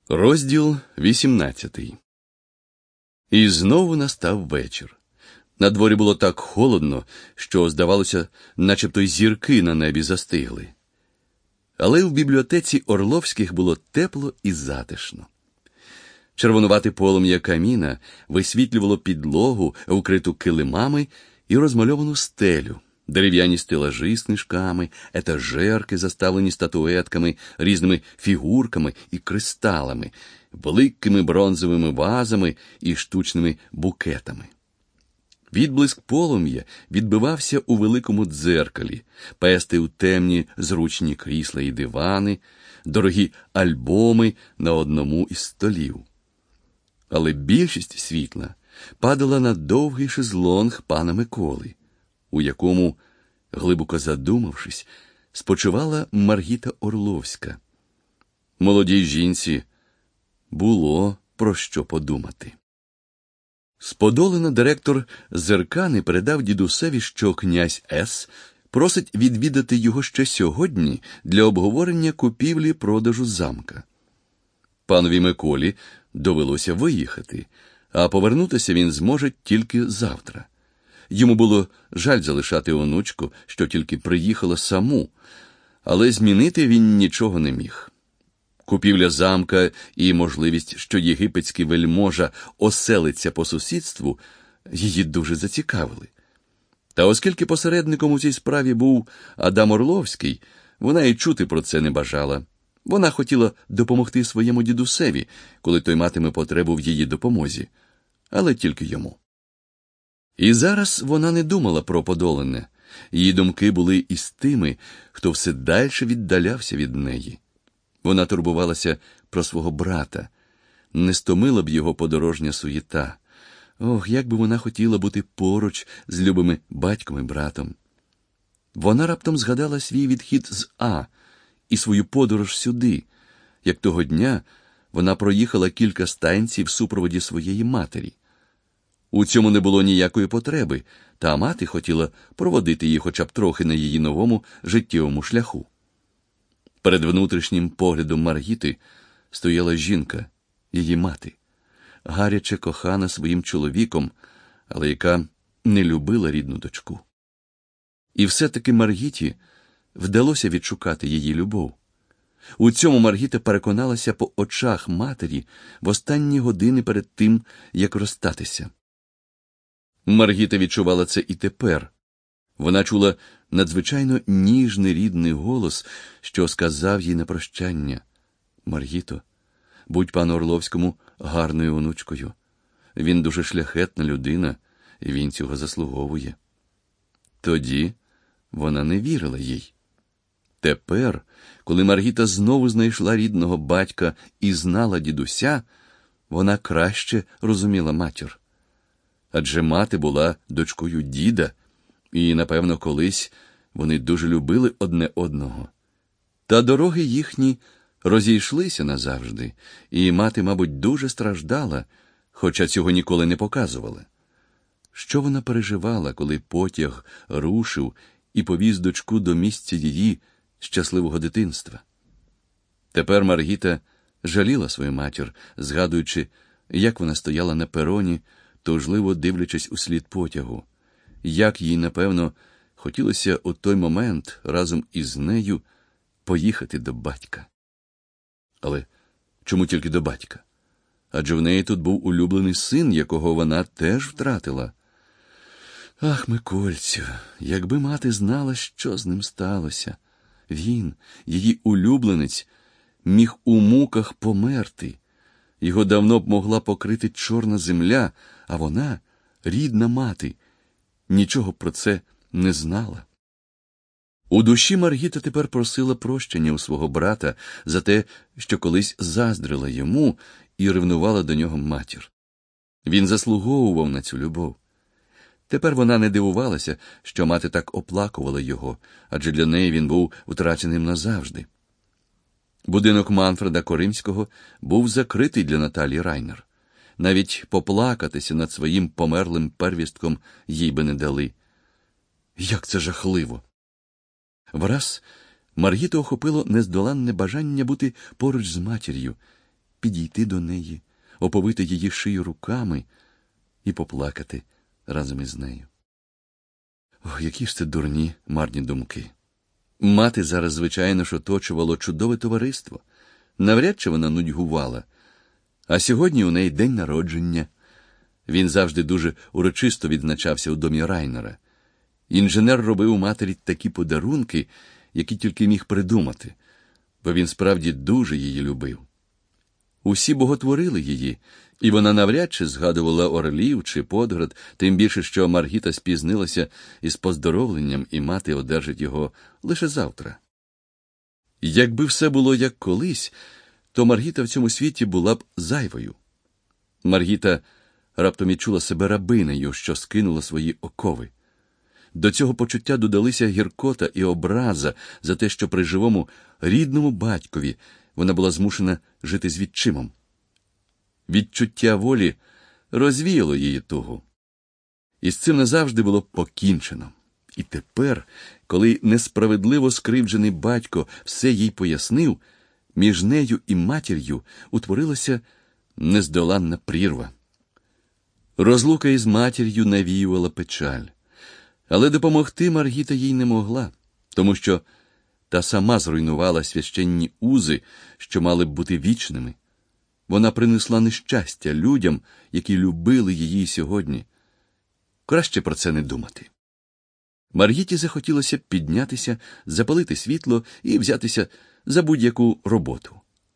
Розділ 18. І знову настав вечір. На дворі було так холодно, що, здавалося, начебто й зірки на небі застигли. Але в бібліотеці Орловських було тепло і затишно. Червонувате полум'я каміна висвітлювало підлогу, вкриту килимами, і розмальовану стелю, дерев'яні стелажі з книжками, етажерки, заставлені статуетками, різними фігурками і кристалами, великими бронзовими вазами і штучними букетами. Відблиск полум'я відбивався у великому дзеркалі, пестив темні зручні крісла і дивани, дорогі альбоми на одному із столів. Але більшість світла падала на довгий шезлонг пана Миколи, у якому, глибоко задумавшись, спочивала Маргіта Орловська. Молодій жінці було про що подумати. З Подолина директор Зеркани передав дідусеві, що князь С. просить відвідати його ще сьогодні для обговорення купівлі-продажу замка. Панові Миколі довелося виїхати, а повернутися він зможе тільки завтра. Йому було жаль залишати онучку, що тільки приїхала саму, але змінити він нічого не міг. Купівля замка і можливість, що єгипетський вельможа оселиться по сусідству, її дуже зацікавили. Та оскільки посередником у цій справі був Адам Орловський, вона й чути про це не бажала. Вона хотіла допомогти своєму дідусеві, коли той матиме потребу в її допомозі, але тільки йому. І зараз вона не думала про Подолине. Її думки були із тими, хто все дальше віддалявся від неї. Вона турбувалася про свого брата. Не стомила б його подорожня суєта. Ох, як би вона хотіла бути поруч з любими батьком і братом. Вона раптом згадала свій відхід з А і свою подорож сюди, як того дня вона проїхала кілька станцій в супроводі своєї матері. У цьому не було ніякої потреби, та мати хотіла проводити її хоча б трохи на її новому життєвому шляху. Перед внутрішнім поглядом Маргіти стояла жінка, її мати, гаряче кохана своїм чоловіком, але яка не любила рідну дочку. І все-таки Маргіті вдалося відшукати її любов. У цьому Маргіта переконалася по очах матері в останні години перед тим, як розстатися. Маргіта відчувала це і тепер. Вона чула надзвичайно ніжний рідний голос, що сказав їй на прощання: «Маргіто, будь пану Орловському гарною онучкою. Він дуже шляхетна людина, і він цього заслуговує». Тоді вона не вірила їй. Тепер, коли Маргіта знову знайшла рідного батька і знала дідуся, вона краще розуміла матір. Адже мати була дочкою діда, і, напевно, колись вони дуже любили одне одного. Та дороги їхні розійшлися назавжди, і мати, мабуть, дуже страждала, хоча цього ніколи не показувала. Що вона переживала, коли потяг рушив і повіз дочку до місця її щасливого дитинства? Тепер Маргіта жаліла свою матір, згадуючи, як вона стояла на пероні, тужливо дивлячись услід потягу. Як їй, напевно, хотілося у той момент разом із нею поїхати до батька. Але чому тільки до батька? Адже в неї тут був улюблений син, якого вона теж втратила. Ах, Микольцю, якби мати знала, що з ним сталося. Він, її улюбленець, міг у муках померти. Його давно б могла покрити чорна земля, а вона, рідна мати, нічого про це не знала. У душі Маргіта тепер просила прощення у свого брата за те, що колись заздрила йому і ревнувала до нього матір. Він заслуговував на цю любов. Тепер вона не дивувалася, що мати так оплакувала його, адже для неї він був втраченим назавжди. Будинок Манфреда Коримського був закритий для Наталі Райнер. Навіть поплакатися над своїм померлим первістком їй би не дали. Як це жахливо! Враз Маргіту охопило нездоланне бажання бути поруч з матір'ю, підійти до неї, оповити її шию руками і поплакати разом із нею. Ох, які ж це дурні, марні думки. Мати зараз, звичайно ж, оточувало чудове товариство. Навряд чи вона нудьгувала. А сьогодні у неї день народження. Він завжди дуже урочисто відзначався у домі Райнера. Інженер робив у матері такі подарунки, які тільки міг придумати, бо він справді дуже її любив. Усі боготворили її, і вона навряд чи згадувала Орлів чи Подгород, тим більше, що Маргіта спізнилася із поздоровленням, і мати одержить його лише завтра. Якби все було як колись, то Маргіта в цьому світі була б зайвою. Маргіта раптом відчула себе рабинею, що скинула свої окови. До цього почуття додалися гіркота і образа за те, що при живому рідному батькові вона була змушена жити з відчимом. Відчуття волі розвіяло її тугу. І з цим назавжди було покінчено. І тепер, коли несправедливо скривджений батько все їй пояснив, між нею і матір'ю утворилася нездоланна прірва. Розлука із матір'ю навіювала печаль. Але допомогти Маргіта їй не могла, тому що та сама зруйнувала священні узи, що мали б бути вічними. Вона принесла нещастя людям, які любили її сьогодні. Краще про це не думати. Маргіті захотілося піднятися, запалити світло і взятися за будь-яку роботу.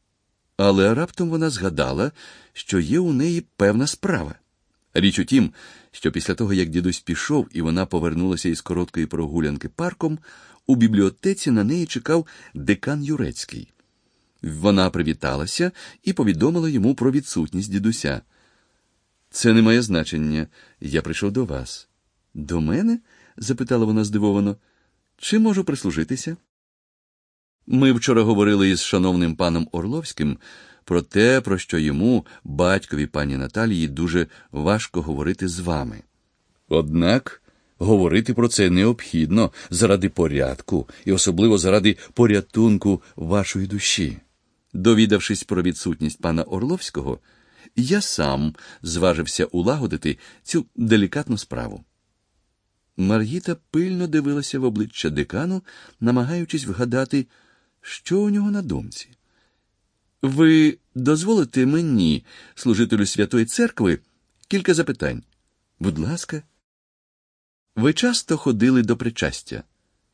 Але раптом вона згадала, що є у неї певна справа. Річ у тім, що після того, як дідусь пішов і вона повернулася із короткої прогулянки парком, у бібліотеці на неї чекав декан Юрецький. Вона привіталася і повідомила йому про відсутність дідуся. «Це не має значення. Я прийшов до вас». «До мене?» – запитала вона здивовано. «Чи можу прислужитися?» «Ми вчора говорили із шановним паном Орловським про те, про що йому, батькові пані Наталії, дуже важко говорити з вами. Однак говорити про це необхідно заради порядку і особливо заради порятунку вашої душі». Довідавшись про відсутність пана Орловського, я сам зважився улагодити цю делікатну справу. Маргіта пильно дивилася в обличчя декану, намагаючись вгадати, що у нього на думці. «Ви дозволите мені, служителю Святої Церкви, кілька запитань?» «Будь ласка». «Ви часто ходили до причастя?»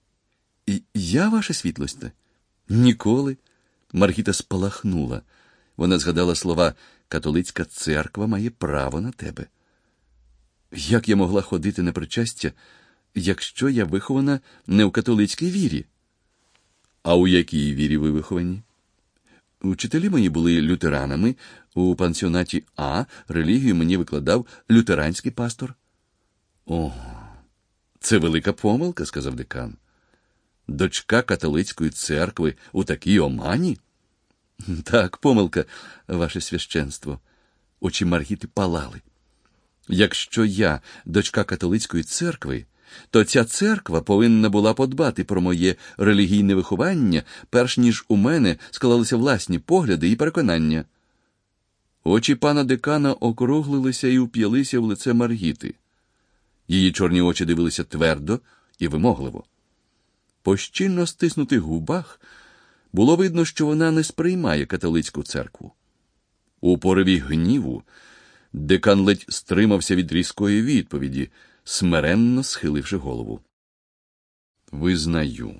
«Я, ваша світлосте?» «Ніколи». Маргіта спалахнула. Вона згадала слова «Католицька церква має право на тебе». «Як я могла ходити на причастя, якщо я вихована не в католицькій вірі?» «А у якій вірі ви виховані?» «Учителі мої були лютеранами. У пансіонаті А релігію мені викладав лютеранський пастор». «О, це велика помилка», – сказав декан. «Дочка католицької церкви у такій омані?» «Так, помилка, ваше священство». Очі Маргіти палали. «Якщо я дочка католицької церкви, то ця церква повинна була подбати про моє релігійне виховання, перш ніж у мене склалися власні погляди і переконання». Очі пана декана округлилися і уп'ялися в лице Маргіти. Її чорні очі дивилися твердо і вимогливо. По щільно стиснутих губах було видно, що вона не сприймає католицьку церкву. У пориві гніву декан ледь стримався від різкої відповіді, смиренно схиливши голову. «Визнаю,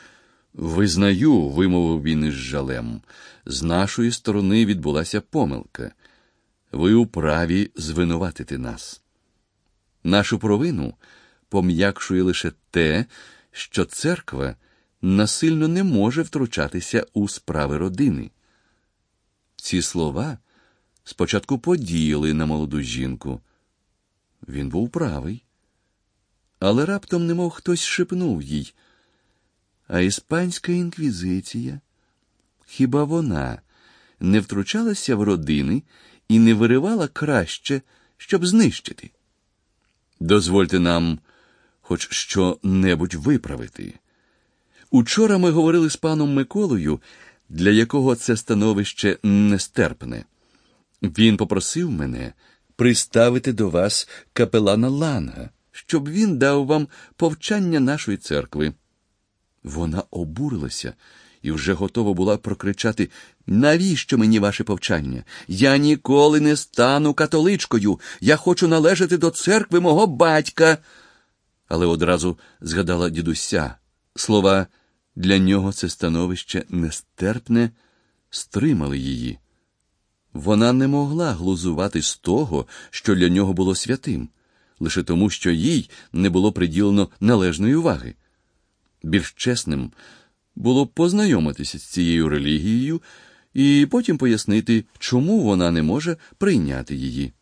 вимовив він із жалем. З нашої сторони відбулася помилка. Ви у праві звинуватити нас. Нашу провину пом'якшує лише те, що церква насильно не може втручатися у справи родини». Ці слова спочатку подіяли на молоду жінку. Він був правий. Але раптом немов хтось шепнув їй: «А іспанська інквізиція? Хіба вона не втручалася в родини і не виривала краще, щоб знищити? Дозвольте нам хоч що-небудь виправити. Учора ми говорили з паном Миколою для якого це становище нестерпне. Він попросив мене приставити до вас капелана Ланга, щоб він дав вам повчання нашої церкви. Вона обурилася і вже готова була прокричати: «Навіщо мені ваше повчання? Я ніколи не стану католичкою! Я хочу належати до церкви мого батька!» Але одразу згадала дідуся. Слова «для нього це становище нестерпне» стримали її. Вона не могла глузувати з того, що для нього було святим, лише тому, що їй не було приділено належної уваги. Більш чесним було б познайомитися з цією релігією і потім пояснити, чому вона не може прийняти її.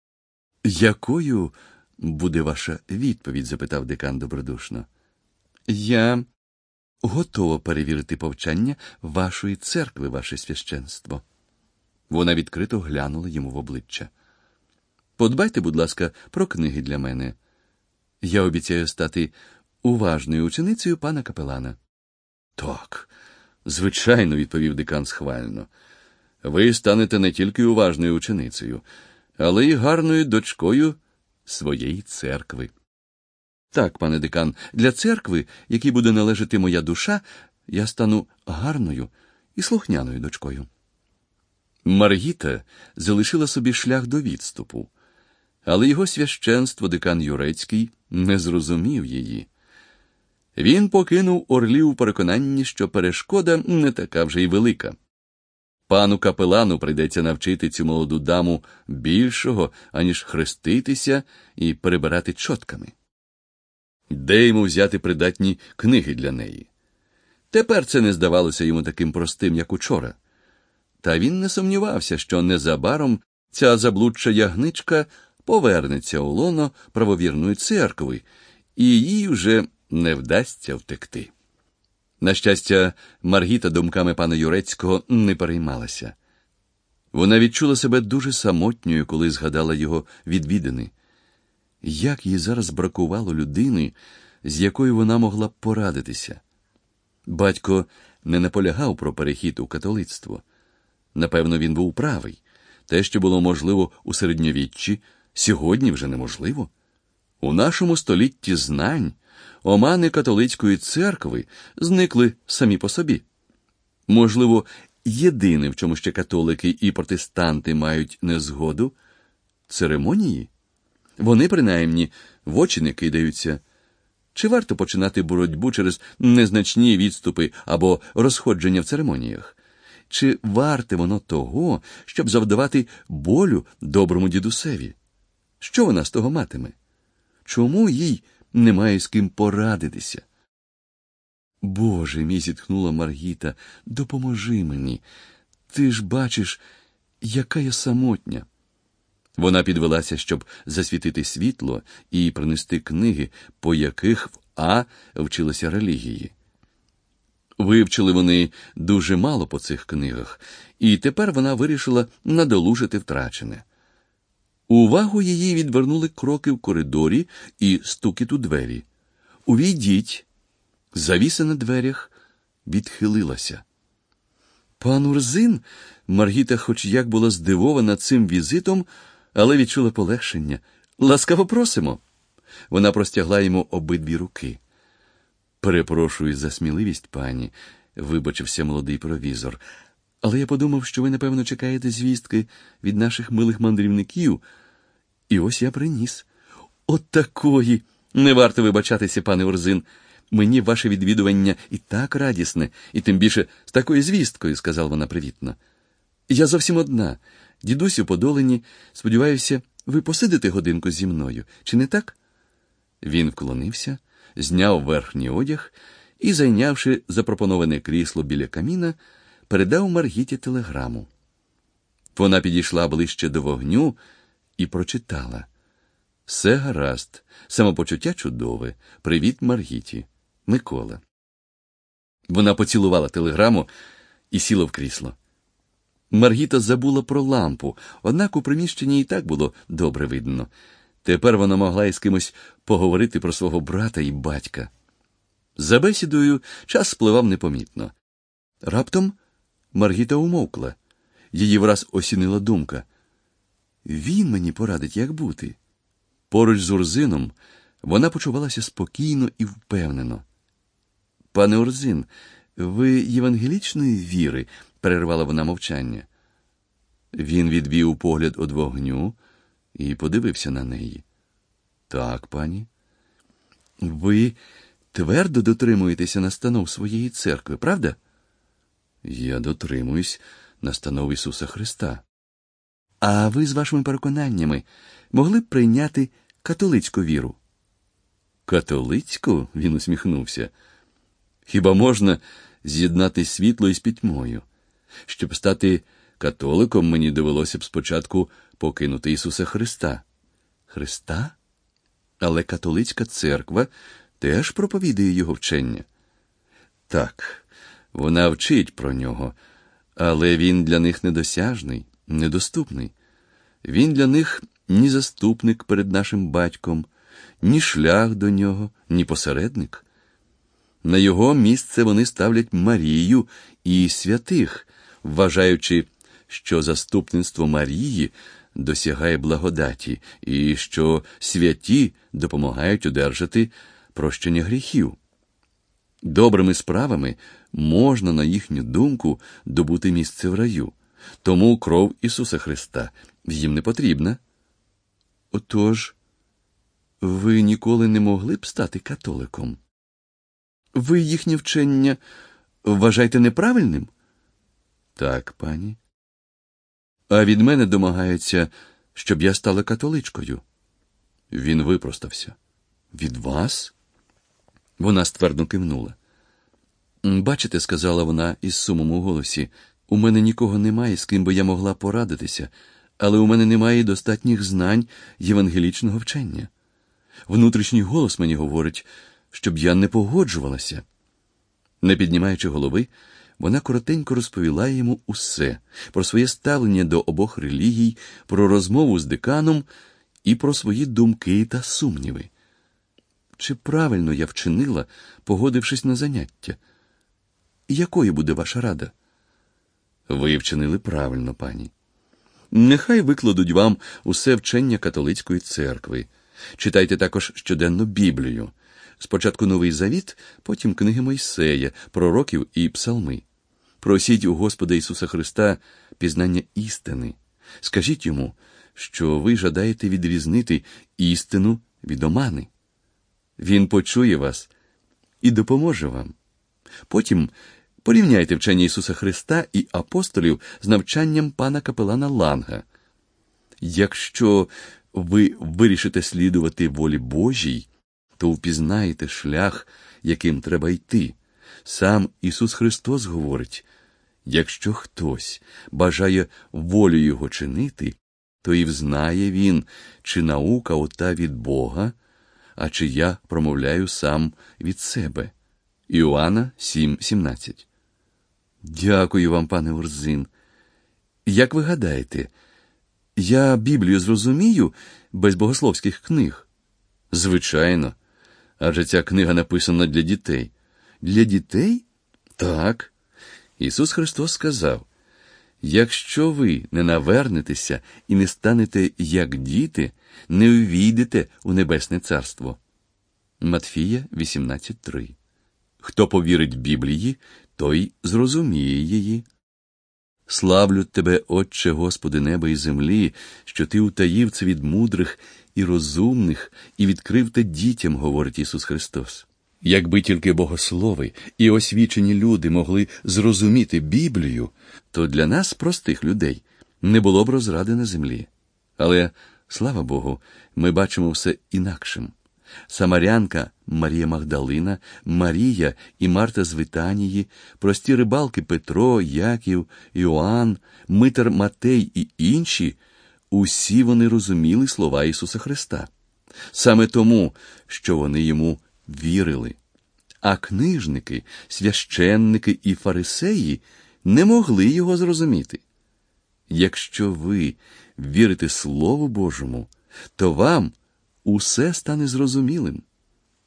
«Якою буде ваша відповідь?» – запитав декан добродушно. «Я готова перевірити повчання вашої церкви, ваше священство». Вона відкрито глянула йому в обличчя. «Подбайте, будь ласка, про книги для мене. Я обіцяю стати уважною ученицею пана капелана». «Так, звичайно», – відповів декан схвально. «Ви станете не тільки уважною ученицею, але й гарною дочкою своєї церкви». «Так, пане декан, для церкви, якій буде належати моя душа, я стану гарною і слухняною дочкою». Маргіта залишила собі шлях до відступу, але його священство декан Юрецький не зрозумів її. Він покинув Орлів у переконанні, що перешкода не така вже й велика. Пану капелану прийдеться навчити цю молоду даму більшого, аніж хреститися і перебирати чотками. Де йому взяти придатні книги для неї? Тепер це не здавалося йому таким простим, як учора. Та він не сумнівався, що незабаром ця заблудша ягничка повернеться у лоно правовірної церкви, і їй вже не вдасться втекти. На щастя, Маргіта думками пана Юрецького не переймалася. Вона відчула себе дуже самотньою, коли згадала його відвідини. Як їй зараз бракувало людини, з якою вона могла б порадитися. Батько не наполягав про перехід у католицтво. Напевно, він був правий. Те, що було можливо у середньовіччі, сьогодні вже неможливо. У нашому столітті знань омани католицької церкви зникли самі по собі. Можливо, єдине, в чому ще католики і протестанти мають незгоду – церемонії. Вони, принаймні, в очі не кидаються. Чи варто починати боротьбу через незначні відступи або розходження в церемоніях? Чи варте воно того, щоб завдавати болю доброму дідусеві? Що вона з того матиме? Чому їй немає з ким порадитися? «Боже мій», – зітхнула Маргіта, – «допоможи мені. Ти ж бачиш, яка я самотня». Вона підвелася, щоб засвітити світло і принести книги, по яких в А вчилася релігії. Вивчили вони дуже мало по цих книгах, і тепер вона вирішила надолужити втрачене. Увагу її відвернули кроки в коридорі і стукіт у двері. «Увійдіть!» Завіса на дверях відхилилася. «Пан Урзин?» Маргіта хоч як була здивована цим візитом, але відчула полегшення. «Ласкаво просимо!» Вона простягла йому обидві руки. «Перепрошую за сміливість, пані», – вибачився молодий провізор. «Але я подумав, що ви, напевно, чекаєте звістки від наших милих мандрівників. І ось я приніс». «От такої! Не варто вибачатися, пане Урзин. Мені ваше відвідування і так радісне, і тим більше з такою звісткою», – сказала вона привітно. «Я зовсім одна. Дідусю Подолині, сподіваюся, ви посидите годинку зі мною, чи не так?» Він вклонився, зняв верхній одяг і, зайнявши запропоноване крісло біля каміна, передав Маргіті телеграму. Вона підійшла ближче до вогню і прочитала: «Все гаразд, самопочуття чудове, привіт Маргіті, Микола». Вона поцілувала телеграму і сіла в крісло. Маргіта забула про лампу, однак у приміщенні і так було добре видно. Тепер вона могла із кимось поговорити про свого брата і батька. За бесідою час спливав непомітно. Раптом Маргіта умовкла. Її враз осінила думка. Він мені порадить, як бути. Поруч з Урзином вона почувалася спокійно і впевнено. «Пане Урзин, ви євангелічної віри?» – перервала вона мовчання. Він відвів погляд від вогню і подивився на неї. «Так, пані». «Ви твердо дотримуєтеся настанов своєї церкви, правда?» «Я дотримуюсь настанов Ісуса Христа». «А ви з вашими переконаннями могли б прийняти католицьку віру?» «Католицьку?» – він усміхнувся. «Хіба можна з'єднати світло із пітьмою? Щоб стати католиком, мені довелося б спочатку покинути Ісуса Христа». «Христа? Але католицька церква теж проповідує його вчення». «Так, вона вчить про нього, але він для них недосяжний, недоступний. Він для них ні заступник перед нашим батьком, ні шлях до нього, ні посередник. На його місце вони ставлять Марію і святих, вважаючи, що заступництво Марії досягає благодаті і що святі допомагають одержати прощення гріхів. Добрими справами можна, на їхню думку, добути місце в раю. Тому кров Ісуса Христа їм не потрібна». «Отож, ви ніколи не могли б стати католиком? Ви їхнє вчення вважаєте неправильним?» «Так, пані». «А від мене домагаються, щоб я стала католичкою». Він випростався. «Від вас?» Вона ствердно кивнула. «Бачите, — сказала вона із сумом у голосі, — у мене нікого немає, з ким би я могла порадитися, але у мене немає достатніх знань євангелічного вчення. Внутрішній голос мені говорить, щоб я не погоджувалася». Не піднімаючи голови, вона коротенько розповіла йому усе, про своє ставлення до обох релігій, про розмову з деканом і про свої думки та сумніви. «Чи правильно я вчинила, погодившись на заняття? Якою буде ваша рада?» «Ви вчинили правильно, пані. Нехай викладуть вам усе вчення католицької церкви. Читайте також щоденно Біблію. Спочатку Новий Завіт, потім книги Мойсея, пророків і псалми. Просіть у Господа Ісуса Христа пізнання істини. Скажіть йому, що ви жадаєте відрізнити істину від омани. Він почує вас і допоможе вам. Потім порівняйте вчення Ісуса Христа і апостолів з навчанням пана капелана Ланга. Якщо ви вирішите слідувати волі Божій, то впізнаєте шлях, яким треба йти. Сам Ісус Христос говорить, якщо хтось бажає волю Його чинити, то і взнає він, чи наука ота від Бога, а чи я промовляю сам від себе. Іоанна 7:17. Дякую вам, пане Урзин. Як ви гадаєте, я Біблію зрозумію без богословських книг? Звичайно. Адже ця книга написана для дітей. Для дітей? Так. Ісус Христос сказав, якщо ви не навернетеся і не станете як діти, не увійдете у Небесне Царство. Матфія 18:3. Хто повірить Біблії, той зрозуміє її. Славлю Тебе, Отче, Господи неба і землі, що Ти утаїв це від мудрих і розумних і відкрив те дітям, говорить Ісус Христос. Якби тільки богослови і освічені люди могли зрозуміти Біблію, то для нас, простих людей, не було б розради на землі. Але, слава Богу, ми бачимо все інакшим. Самарянка Марія Магдалина, Марія і Марта з Витанії, прості рибалки Петро, Яків, Іоанн, митар Матей і інші – усі вони розуміли слова Ісуса Христа. Саме тому, що вони йому вірили. А книжники, священники і фарисеї не могли його зрозуміти. Якщо ви вірите Слову Божому, то вам усе стане зрозумілим.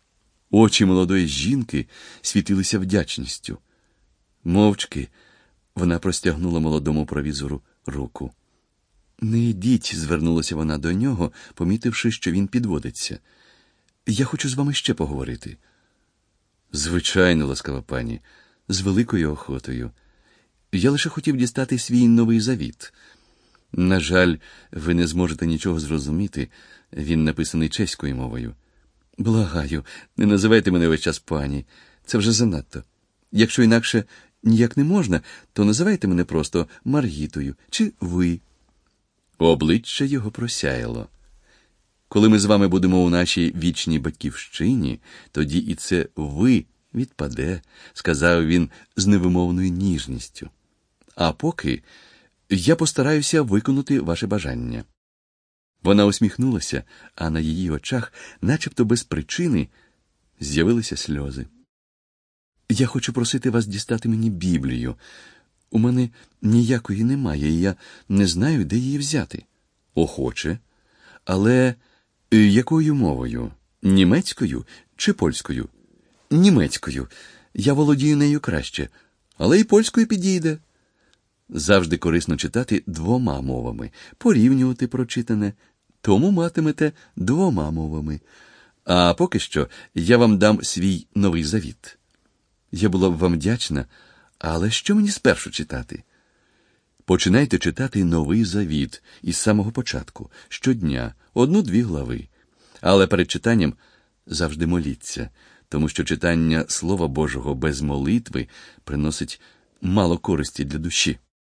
Очі молодої жінки світилися вдячністю. Мовчки Вона простягнула молодому провізору руку. «Не йдіть», – звернулася вона до нього, помітивши, що він підводиться. «Я хочу з вами ще поговорити». «Звичайно, ласкава пані, з великою охотою. Я лише хотів дістати свій новий завіт. На жаль, ви не зможете нічого зрозуміти, він написаний чеською мовою. Благаю, не називайте мене весь час пані, це вже занадто. Якщо інакше ніяк не можна, то називайте мене просто Маргітою чи ви». Обличчя його просяяло. «Коли ми з вами будемо у нашій вічній батьківщині, тоді і це «ви» відпаде», – сказав він з невимовною ніжністю. «А поки я постараюся виконати ваше бажання». Вона усміхнулася, а на її очах, начебто без причини, з'явилися сльози. «Я хочу просити вас дістати мені Біблію. У мене ніякої немає, і я не знаю, де її взяти». «Охоче. Але якою мовою? Німецькою чи польською?» «Німецькою. Я володію нею краще. Але і польською підійде». Завжди корисно читати двома мовами, порівнювати прочитане. Тому матимете двома мовами. А поки що я вам дам свій новий завіт. Я була б вам вдячна, але що мені спершу читати? Починайте читати новий завіт із самого початку, щодня, 1-2 глави. Але перед читанням завжди моліться, тому що читання Слова Божого без молитви приносить мало користі для душі.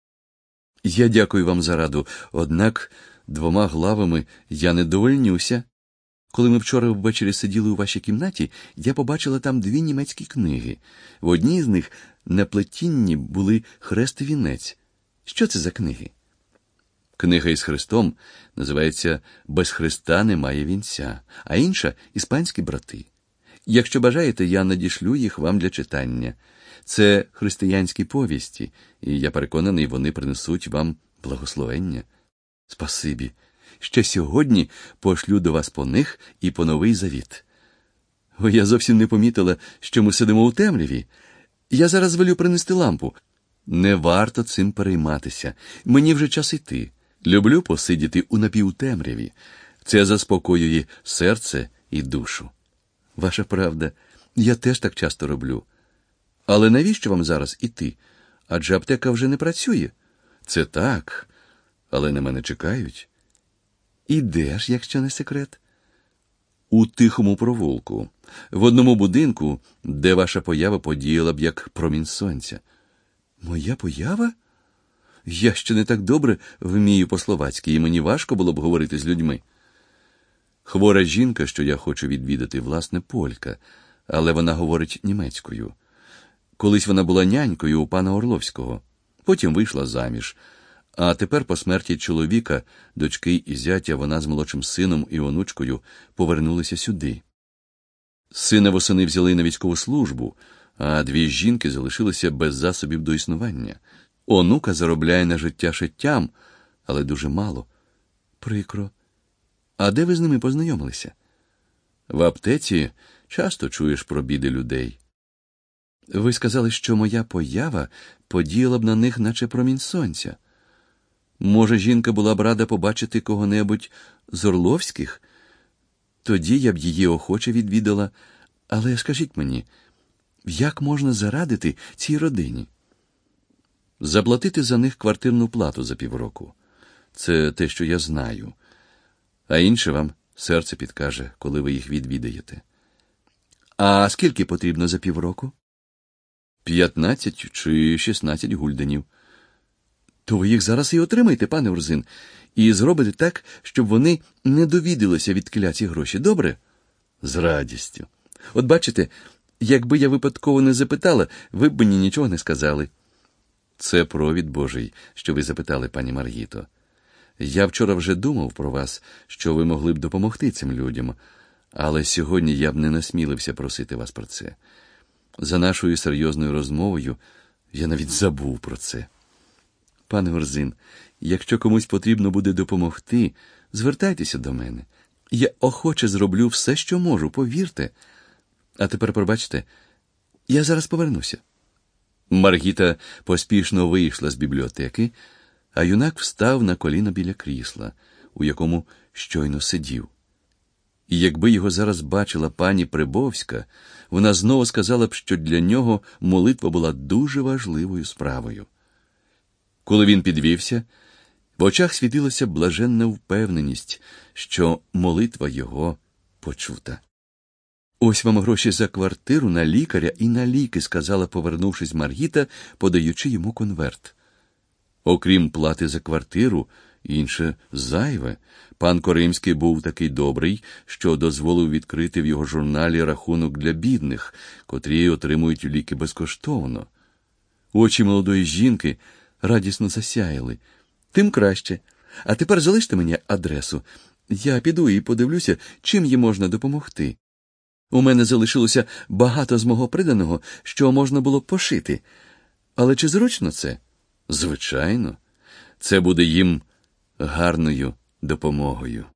Я дякую вам за раду, однак 2 главами я не довольнюся. Коли ми вчора ввечері сиділи у вашій кімнаті, я побачила там 2 німецькі книги. В одній з них на плетінні були хрест і вінець. Що це за книги? Книга із хрестом називається «Без Христа немає вінця», а інша «Іспанські брати». Якщо бажаєте, я надішлю їх вам для читання. Це християнські повісті, і я переконаний, вони принесуть вам благословення. Спасибі. Ще сьогодні пошлю до вас по них і по новий завіт. О, я зовсім не помітила, що ми сидимо у темряві. Я зараз велю принести лампу. Не варто цим перейматися. Мені вже час іти. Люблю посидіти у напівтемряві. Це заспокоює серце і душу. Ваша правда, я теж так часто роблю. Але навіщо вам зараз іти? Адже аптека вже не працює. Це так, але на мене чекають. І де ж, якщо не секрет? У тихому провулку, в одному будинку, де ваша поява подіяла б як промінь сонця. Моя поява? Я ще не так добре вмію по-словацьки, і мені важко було б говорити з людьми. Хвора жінка, що я хочу відвідати, власне, полька, але вона говорить німецькою. Колись вона була нянькою у пана Орловського, потім вийшла заміж. А тепер по смерті чоловіка, дочки і зятя, вона з молодшим сином і онучкою повернулися сюди. Сина восени взяли на військову службу, а 2 жінки залишилися без засобів до існування. Онука заробляє на життя шиттям, але дуже мало. Прикро. А де ви з ними познайомилися? В аптеці часто чуєш про біди людей. Ви сказали, що моя поява подіяла б на них, наче промінь сонця. Може, жінка була б рада побачити кого-небудь з Орловських? Тоді я б її охоче відвідала. Але скажіть мені, як можна зарадити цій родині? Заплатити за них квартирну плату за півроку. Це те, що я знаю. А інше вам серце підкаже, коли ви їх відвідаєте. А скільки потрібно за півроку? 15 чи 16 гульденів. То ви їх зараз і отримаєте, пане Орзин, і зробите так, щоб вони не довідалися від кляті гроші, добре? З радістю. От бачите, якби я випадково не запитала, ви б мені нічого не сказали. Це провід Божий, що ви запитали, пані Маргіто. Я вчора вже думав про вас, що ви могли б допомогти цим людям, але сьогодні я б не насмілився просити вас про це. За нашою серйозною розмовою я навіть забув про це. Пане Орзин, якщо комусь потрібно буде допомогти, звертайтеся до мене. Я охоче зроблю все, що можу, повірте. А тепер, пробачте, я зараз повернуся. Маргіта поспішно вийшла з бібліотеки, а юнак встав на коліна біля крісла, у якому щойно сидів. І якби його зараз бачила пані Прибовська, вона знову сказала б, що для нього молитва була дуже важливою справою. Коли він підвівся, в очах світилася блаженна впевненість, що молитва його почута. «Ось вам гроші за квартиру, на лікаря і на ліки», – сказала, повернувшись Маргіта, подаючи йому конверт. Окрім плати за квартиру, інше зайве. Пан Коримський був такий добрий, що дозволив відкрити в його журналі рахунок для бідних, котрі отримують ліки безкоштовно. Очі молодої жінки радісно засяяли. «Тим краще. А тепер залиште мені адресу. Я піду і подивлюся, чим їй можна допомогти. У мене залишилося багато з мого приданого, що можна було б пошити. Але чи зручно це?» «Звичайно. Це буде їм гарною допомогою».